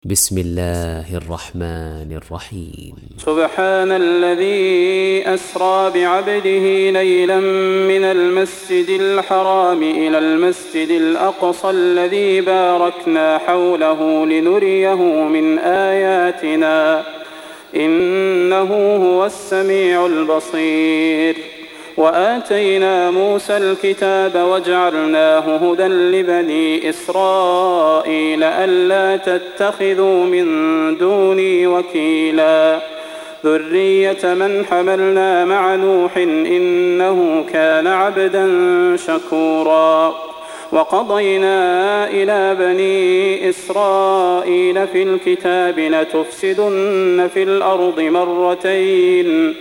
بسم الله الرحمن الرحيم. سبحان الذي أسرى بعبده ليلا من المسجد الحرام إلى المسجد الأقصى الذي باركنا حوله لنريه من آياتنا إنه هو السميع البصير. وآتينا موسى الكتاب وجعلناه هدى لبني إسرائيل ألا تتخذوا من دوني وكيلا ذرية من حملنا مع نوح إنه كان عبدا شكورا. وقضينا إلى بني إسرائيل في الكتاب لتفسدن في الأرض مرتين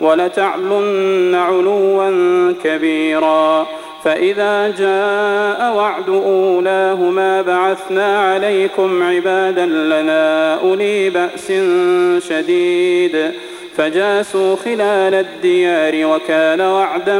ولتعلن علوا كبيرا. فإذا جاء وعد أولاهما بعثنا عليكم عبادا لنا أولي بأس شديد فجاسوا خلال الديار وكان وعدا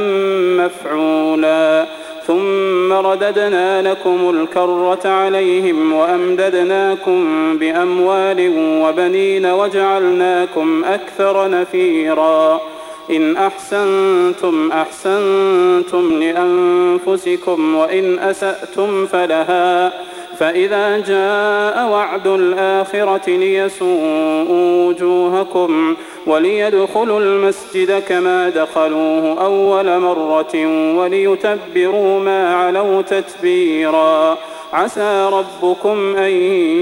مفعولا. ثم رددنا لكم الكرة عليهم وأمددناكم بأموال وبنين وجعلناكم أكثر نفيرا. إن أحسنتم أحسنتم لأنفسكم وإن أسأتم فلها. فإذا جاء وعد الآخرة ليسوءوا وجوهكم وليدخلوا المسجد كما دخلوه أول مرة وليتبروا ما علوا تتبيرا. عسى ربكم أن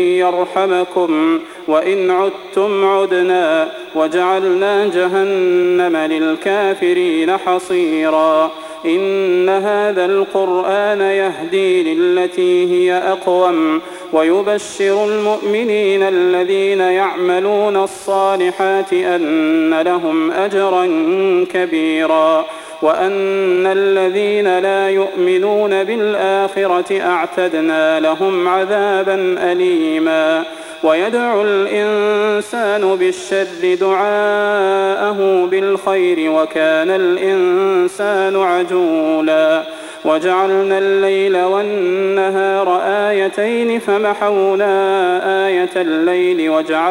يرحمكم وإن عدتم عدنا وجعلنا جهنم للكافرين حصيرا. إن هذا القرآن يهدي للتي هي أقوم ويبشر المؤمنين الذين يعملون الصالحات أن لهم أجرا كبيرا وأن الذين لا يؤمنون بالآخرة أعتدنا لهم عذابا أليما. ويدعو الإنسان بالشر دعاءه بالخير وكان الإنسان عجولا. وجعلنا الليل والنهار آيتين فمحونا آية الليل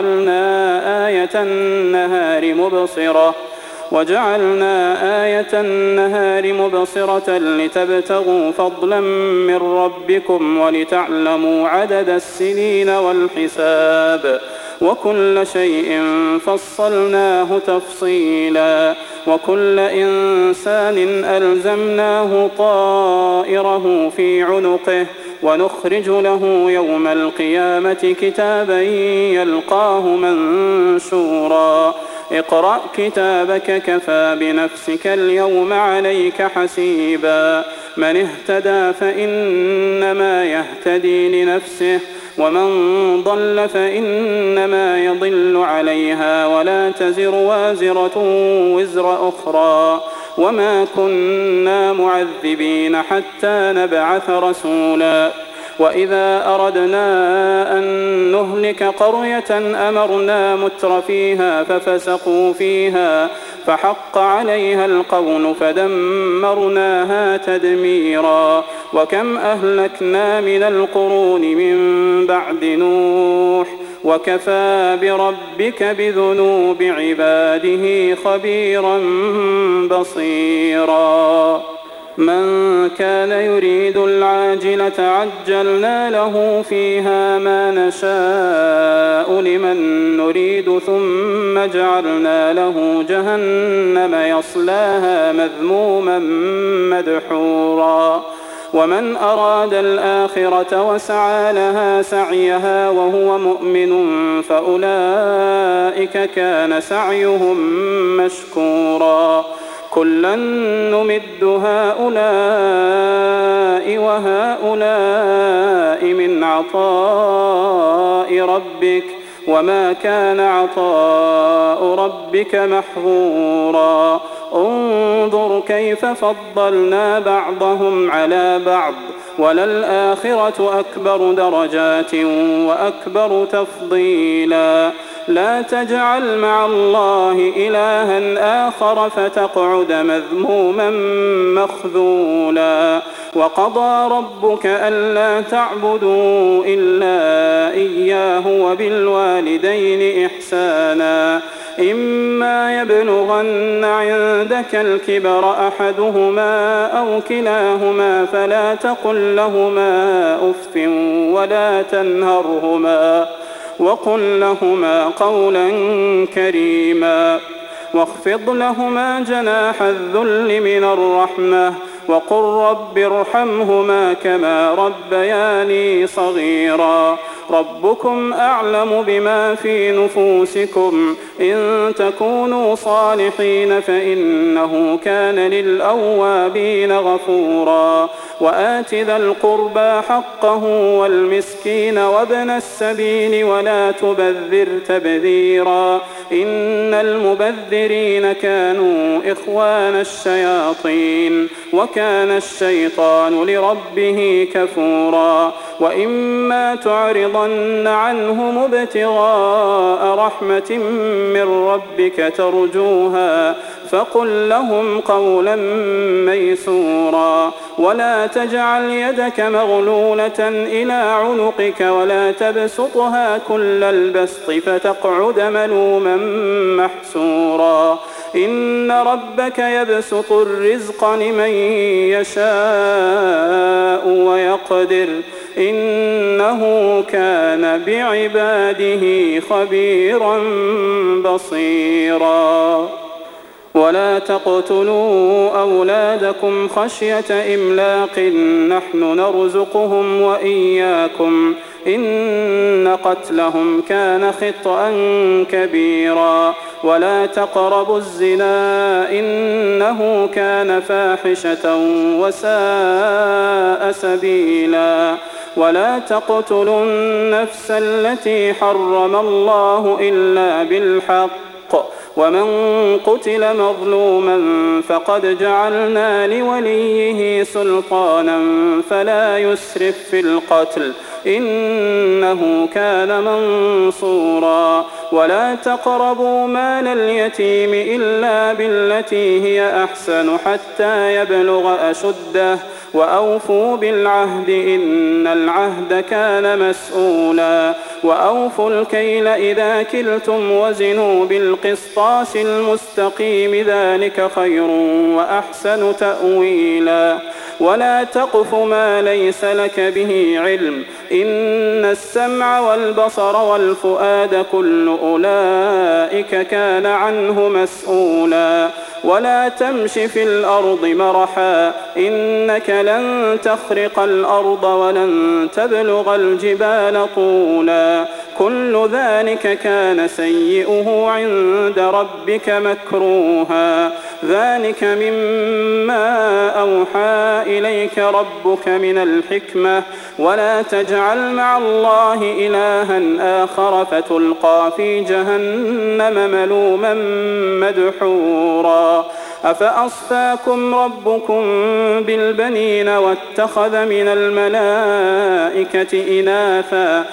وجعلنا آية النهار مبصرة لتبتغوا فضلا من ربكم ولتعلموا عدد السنين والحساب وكل شيء فصلناه تفصيلا. وكل إنسان ألزمناه طائره في عنقه ونخرج له يوم القيامة كتابا يلقاه منشورا. اقرأ كتابك كفى بنفسك اليوم عليك حسيبا. من اهتدى فإنما يهتدي لنفسه ومن ضل فإنما يضل عليها ولا تزر وازرة وزر أخرى وما كنا معذبين حتى نبعث رسولا. وإذا أردنا أن نهلك قرية أمرنا مترفيها ففسقوا فيها فحق عليها القول فدمرناها تدميرا. وكم أهلكنا من القرون من بعد نوح وكفى بربك بذنوب عباده خبيرا بصيرا. من كان يريد العاجلة عجلنا له فيها ما نشاء لمن نريد ثم جعلنا له جهنم يصلاها مذموما مدحورا. ومن أراد الآخرة وسعى لها سعيها وهو مؤمن فأولئك كان سعيهم مشكورا. كلا نمد هؤلاء وهؤلاء من عطاء ربك وما كان عطاء ربك محظورا. انظر كيف فضلنا بعضهم على بعض وللآخرة أكبر درجات وأكبر تفضيلا. لا تجعل مع الله إلها آخر فتقعد مذموما مخذولا. وقضى ربك ألا تعبدوا إلا إياه وبالوالدين إحسانا إما يبلغن عندك الكبر أحدهما أو كلاهما فلا تقل لهما أف ولا تنهرهما وقل لهما قولا كريما واخفض لهما جناح الذل من الرحمة وقل رب ارحمهما كما ربياني صغيرا ربكم أعلم بما في نفوسكم إن تكونوا صالحين فإنه كان للأوابين غفورا وآت ذا القربى حقه والمسكين وابن السبيل ولا تبذر تبذيرا إن المبذرين كانوا إخوان الشياطين وكان الشيطان لربه كفورا وإما تعرضن عنهم ابتغاء رحمة من ربك ترجوها فقل لهم قولا ميسورا ولا تجعل يدك مغلولة إلى عنقك ولا تبسطها كل البسط فتقعد ملوما محسورا إن ربك يبسط الرزق لمن يشاء ويقدر إنه كان بعباده خبيرا بصيرا ولا تقتلوا أولادكم خشية إملاق نحن نرزقهم وإياكم إن قتلهم كان خطأ كبيرا ولا تقربوا الزنا إنه كان فاحشة وساء سبيلا ولا تقتلوا النفس التي حرم الله إلا بالحق ومن قتل مظلوما فقد جعلنا لوليه سلطانا فلا يسرف في القتل إنه كان منصورا ولا تقربوا مال اليتيم إلا بالتي هي أحسن حتى يبلغ أشده وأوفوا بالعهد إن العهد كان مسؤولا وأوفوا الكيل إذا كلتم وزنوا بالقسطاس المستقيم ذلك خير وأحسن تأويلا ولا تقف ما ليس لك به علم إن السمع والبصر والفؤاد كل أولئك كان عنه مسؤولا ولا تمش في الأرض مرحا إنك لن تخرق الأرض ولن تبلغ الجبال طولا كل ذلك كان سيئه عند ربك مكروها ذلك مما أوحى إليك ربك من الحكمة ولا تجعل مع الله إلها آخر فتلقى في جهنم ملوما مدحورا أفأصفاكم ربكم بالبنين واتخذ من الملائكة إناثا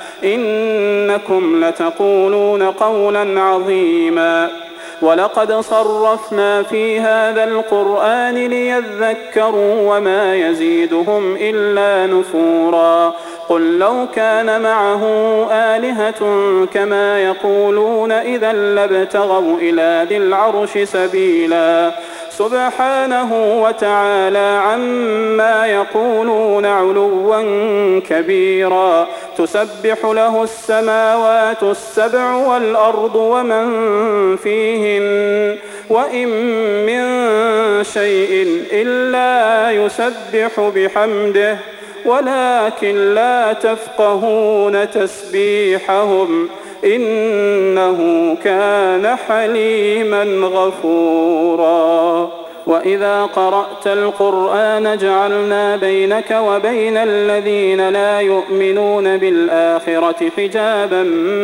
إنكم لتقولون قولا عظيما ولقد صرفنا في هذا القرآن ليذكروا وما يزيدهم إلا نفورا قل لو كان معه آلهة كما يقولون إذا لابتغوا إلى ذي العرش سبيلا سبحانه وتعالى عما يقولون علوا كبيرا تسبح له السماوات السبع والأرض ومن فيهن وإن من شيء إلا يسبح بحمده ولكن لا تفقهون تسبيحهم إنه كان حليما غفورا وإذا قرأت القرآن جعلنا بينك وبين الذين لا يؤمنون بالآخرة حجابا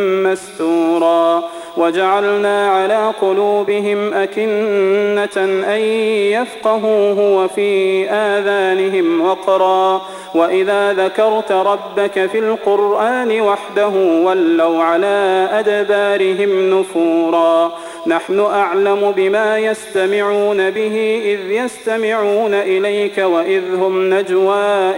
مستورا وجعلنا على قلوبهم أكنة أن يفقهوه وفي آذانهم وقرا وإذا ذكرت ربك في القرآن وحده ولوا على أدبارهم نفورا نحن أعلم بما يستمعون به إذ يستمعون إليك وإذ هم نجوى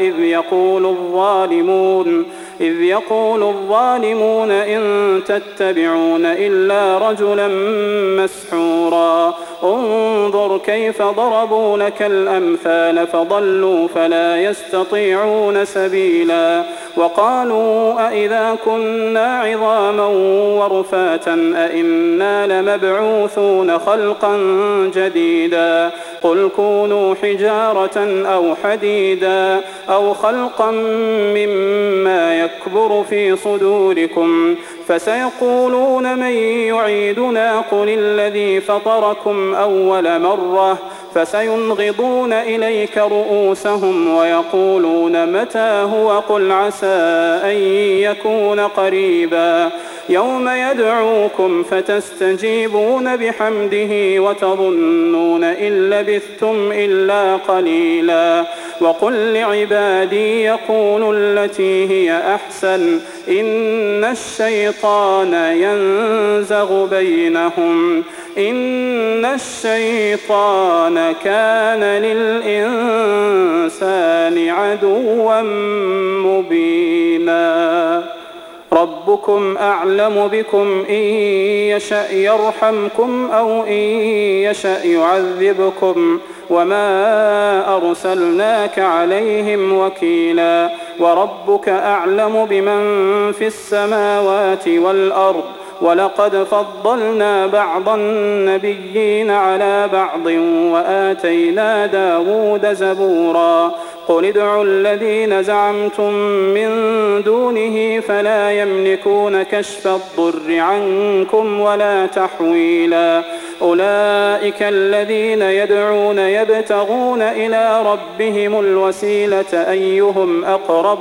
إذ يقول الظالمون إن تتبعون إلا رجلا مسحورا انظر كيف ضربوا لك الأمثال فضلوا فلا يستطيعون سبيلا وقالوا أئذا كنا عظاما ورفاتا أئنا لمبعوثون خلقا جديدا قل كونوا حجارة أو حديدا أو خلقا مما يكبر في صدوركم فسيقولون من يعيدنا قل الذي فطركم أول مرة فسينغضون إليك رؤوسهم ويقولون متى هو قل عسى أن يكون قريبا يوم يدعوكم فتستجيبون بحمده وتظنون إن لبثتم إلا قليلا وقل لعبادي يقولوا التي هي أحسن إن الشيطان ينزغ بينهم إن الشيطان كان للإنسان عدوا مبينا ربكم أعلم بكم إن يشأ يرحمكم أو إن يشأ يعذبكم وما أرسلناك عليهم وكيلا وربك أعلم بمن في السماوات والأرض ولقد فضلنا بعض النبيين على بعض وآتينا داود زبورا قل ادعوا الذين زعمتم من دونه فلا يملكون كشف الضر عنكم ولا تحويلا أولئك الذين يدعون يبتغون إلى ربهم الوسيلة أيهم أقرب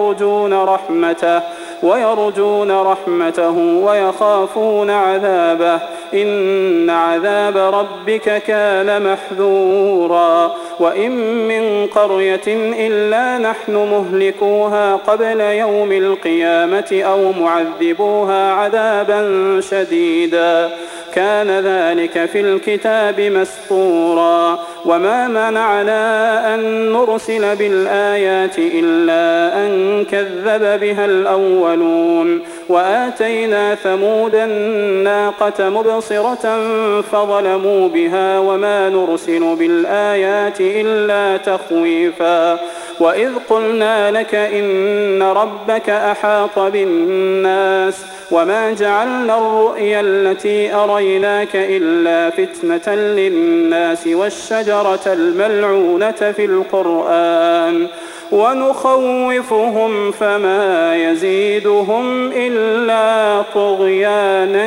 ويرجون رحمته ويخافون عذابه إن عذاب ربك كان محذورا وإن من قرية إلا نحن مهلكوها قبل يوم القيامة أو معذبوها عذابا شديدا كان ذلك في الكتاب مسطورا وما منعنا أن نرسل بالآيات إلا أن كذب بها الأولون وآتينا ثمود الناقة مبصرة فظلموا بها وما نرسل بالآيات إلا تخويفا وإذ قلنا لك إن ربك أحاط بالناس وما جعلنا الرؤيا التي أريناك إلا فتنة للناس والشجرة الملعونة في القرآن ونخوفهم فما يزيدهم إلا طغيانا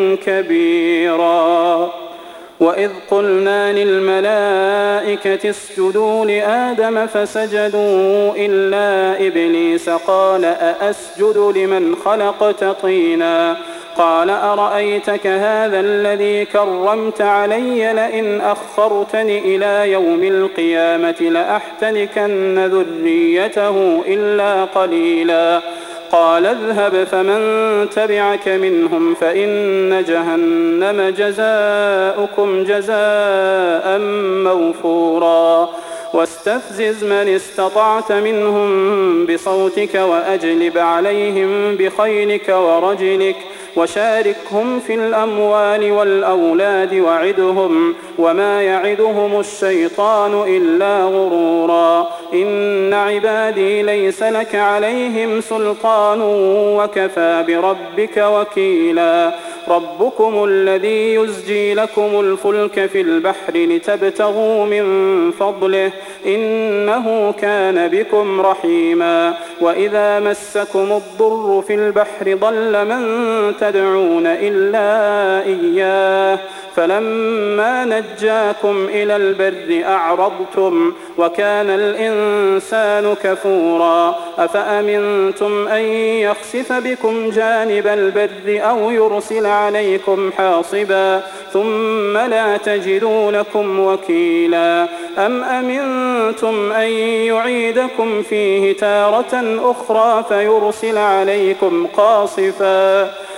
كبيرا وإذ قلنا للملائكة اسجدوا لآدم فسجدوا إلا إبليس قال أأسجد لمن خلقت طينا قال أرأيتك هذا الذي كرمت علي لئن أخرتني إلى يوم القيامة لأحتنكن ذريته إلا قليلا قال اذهب فمن تبعك منهم فإن جهنم جزاؤكم جزاء موفورا واستفزز من استطعت منهم بصوتك وأجلب عليهم بخيلك ورجلك وشاركهم في الأموال والأولاد وعدهم وما يعدهم الشيطان إلا غرورا إن عبادي ليس لك عليهم سلطان وكفى بربك وكيلا ربكم الذي يزجي لكم الفلك في البحر لتبتغوا من فضله إنه كان بكم رحيما وإذا مسكم الضر في البحر ضل من تدعون إلا إياه فلما نجاكم إلى البر أعرضتم وكان الإنسان كفورا أفأمنتم أن يخسف بكم جانب البر أو يرسل عليكم حاصبا ثم لا تجدوا لكم وكيلا أم أمنتم أن يعيدكم فيه تارة أخرى فيرسل عليكم قاصفا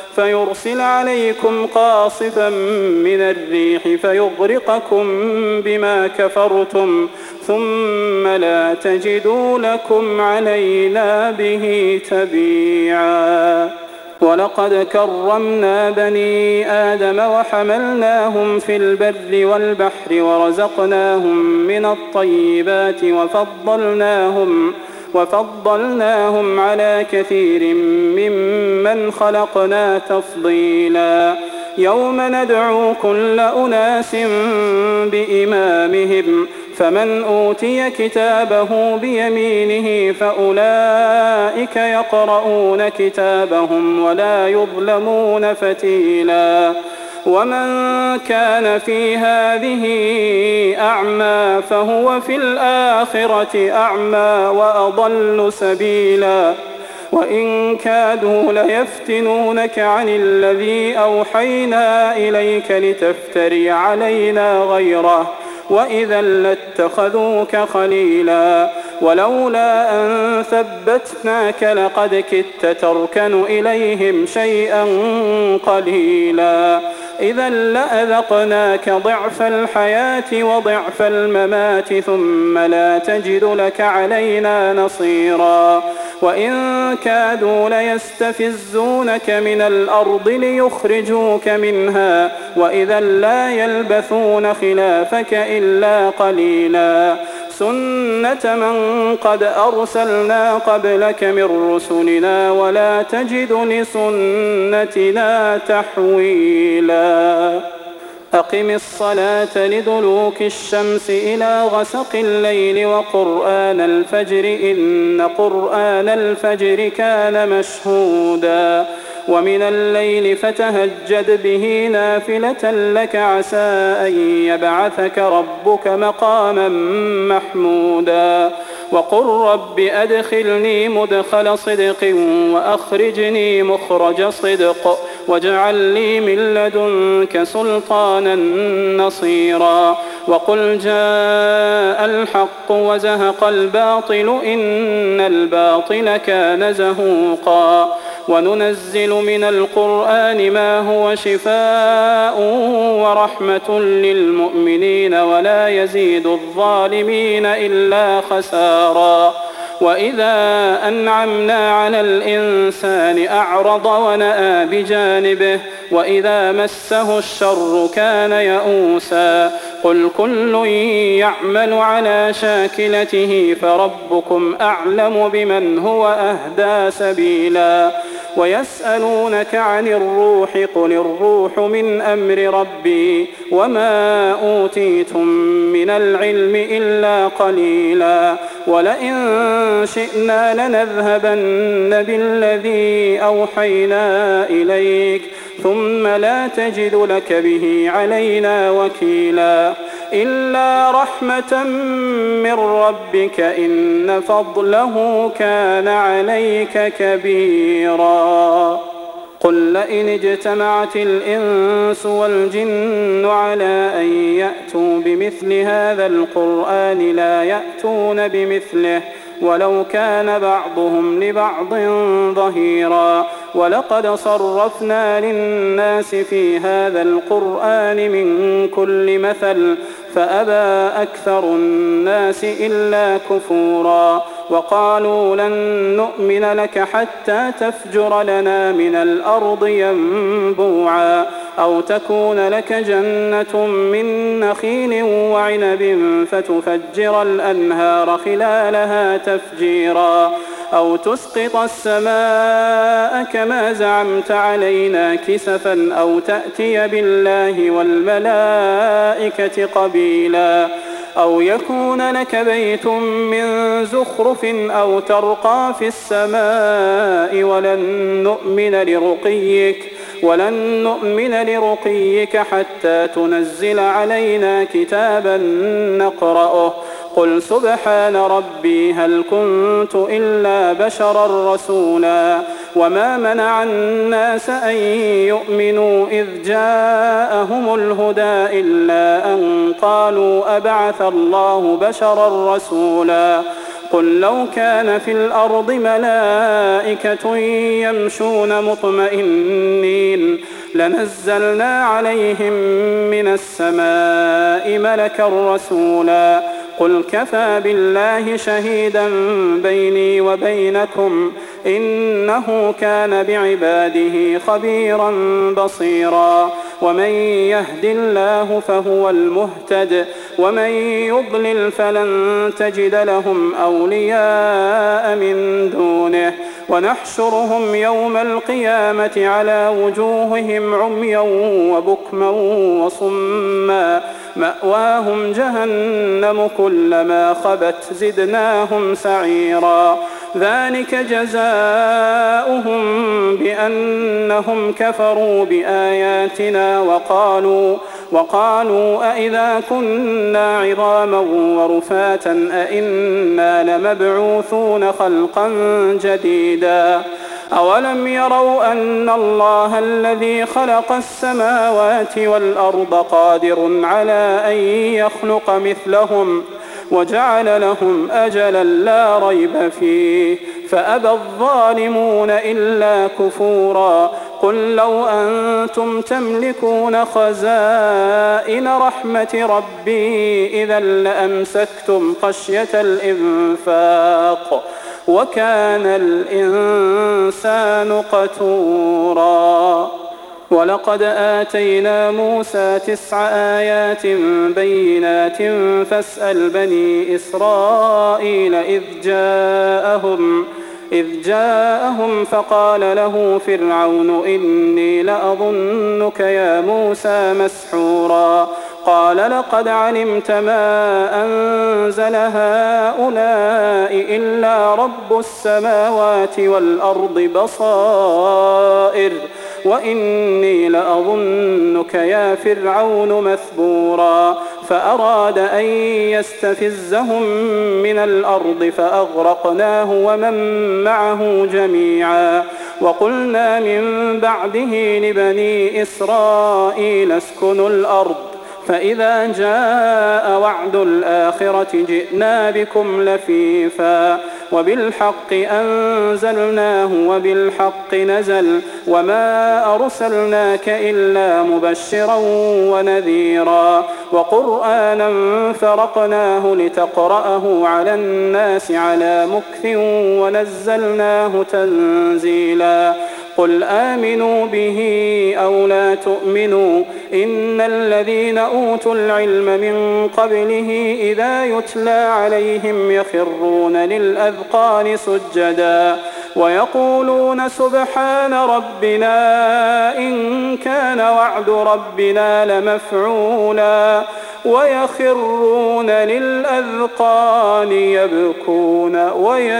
فيرسل عليكم قاصفا من الريح فيغرقكم بما كفرتم ثم لا تجدوا لكم علينا به تبيعا. ولقد كرمنا بني آدم وحملناهم في البر والبحر ورزقناهم من الطيبات وفضلناهم على كثير ممن خلقنا تفضيلا. يوم ندعو كل أناس بإمامهم فمن أوتي كتابه بيمينه فأولئك يقرؤون كتابهم ولا يظلمون فتيلا. ومن كان في هذه أعمى فهو في الآخرة أعمى وأضل سبيلا. وإن كادوا ليفتنونك عن الذي أوحينا إليك لتفتري علينا غيره وإذا لاتخذوك خليلا. ولولا أن ثبتناك لقد كدت تركن إليهم شيئا قليلا. إذا لأذقناك ضعف الحياة وضعف الممات ثم لا تجد لك علينا نصيرا. وإن كادوا ليستفزونك من الأرض ليخرجوك منها وإذا لا يلبثون خلافك إلا قليلا. سنة من قد أرسلنا قبلك من رسلنا ولا تجد لسنتنا تحويلا. أقم الصلاة لدلوك الشمس إلى غسق الليل وقرآن الفجر إن قرآن الفجر كان مشهودا. ومن الليل فتهجد به نافلة لك عسى أن يبعثك ربك مقاما محمودا. وقل رب أدخلني مدخل صدق وأخرجني مخرج صدق واجعل لي من لدنك سلطانا نصيرا. وقل جاء الحق وزهق الباطل إن الباطل كان زهوقا. وننزل من القرآن ما هو شفاء ورحمة للمؤمنين ولا يزيد الظالمين إلا خسارا. وإذا أنعمنا على الإنسان أعرض ونأى بجانبه وإذا مسه الشر كان يئوسا. قل كل يعمل على شاكلته فربكم أعلم بمن هو أهدى سبيلا. ويسألونك عن الروح قل الروح من أمر ربي وما أوتيتم من العلم إلا قليلا. ولئن شئنا لنذهبن بالذي أوحينا إليك ثم لا تجد لك به علينا وكيلا. إلا رحمة من ربك إن فضله كان عليك كبيرا. قل لئن اجتمعت الإنس والجن على أن يأتوا بمثل هذا القرآن لا يأتون بمثله ولو كان بعضهم لبعض ظهيرا. ولقد صرفنا للناس في هذا القرآن من كل مثل فأبى أكثر الناس إلا كفورا. وقالوا لن نؤمن لك حتى تفجر لنا من الأرض ينبوعا أو تكون لك جنة من نخيل وعنب فتفجر الأنهار خلالها تفجيرا أو تسقط السماء كما زعمت علينا كسفا أو تأتي بالله والملائكة قبيلا أو يكون لك بيت من زخرف أو ترقى في السماء ولن نؤمن لرقيك حتى تنزل علينا كتابا نقرأه. قل سبحان ربي هل كنت إلا بشرا رسولا. وما منع الناس أن يؤمنوا إذ جاءهم الهدى إلا أن قالوا أبعث الله بشرا رسولا. قل لو كان في الأرض ملائكة يمشون مطمئنين لنزلنا عليهم من السماء ملكا رسولا قل كفى بالله شهيدا بيني وبينكم إنه كان بعباده خبيرا بصيرا ومن يهد الله فهو المهتد ومن يضلل فلن تجد لهم أولياء من دونه ونحشرهم يوم القيامة على وجوههم عميا وبكما وصما مأواهم جهنم كلما خبت زدناهم سعيرا ذلك جزاؤهم بأنهم كفروا بآياتنا وقالوا أئذا كنا عظاما ورفاتا أئنا لمبعوثون خلقا جديدا أولم يروا أن الله الذي خلق السماوات والأرض قادر على أن يخلق مثلهم وجعل لهم أجلا لا ريب فيه فأبى الظالمون إلا كفورا قل لو أنتم تملكون خزائن رحمة ربي إذا لأمسكتم خشية الإنفاق وكان الإنسان قتورا ولقد آتينا موسى 9 آيات بينات فاسأل بني إسرائيل إذ جاءهم فقال له فرعون إني لأظنك يا موسى مسحورا قال لقد علمت ما أنزل هؤلاء إلا رب السماوات والأرض بصائر وإني لأظنك يا فرعون مثبورا فأراد أن يستفزهم من الأرض فأغرقناه ومن معه جميعا وقلنا من بعده لبني إسرائيل اسكنوا الأرض فإذا جاء وعد الآخرة جئنا بكم لفيفا وبالحق أنزلناه وبالحق نزل وما أرسلناك إلا مبشرا ونذيرا وقرآنا فرقناه لتقرأه على الناس على مكث ونزلناه تنزيلا قل آمنوا به أو لا تؤمنوا إن الذين أوتوا العلم من قبله إذا يتلى عليهم يخرون للأذقان سجدا ويقولون سبحان ربنا إن كان وعد ربنا لمفعولا ويخرون للأذقان يبكون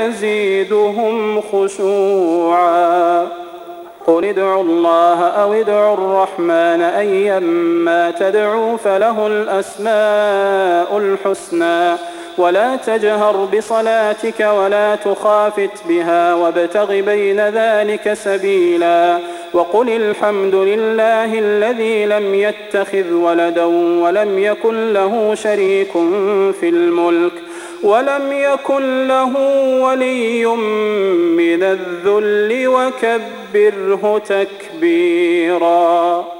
ويزيدهم خشوعا قل ادعوا الله أو ادعوا الرحمن أيما تدعوا فله الأسماء الحسنى ولا تجهر بصلاتك ولا تخافت بها وابتغ بين ذلك سبيلا وقل الحمد لله الذي لم يتخذ ولدا ولم يكن له شريك في الملك ولم يكن له ولي من الذل وكبره تكبيرا.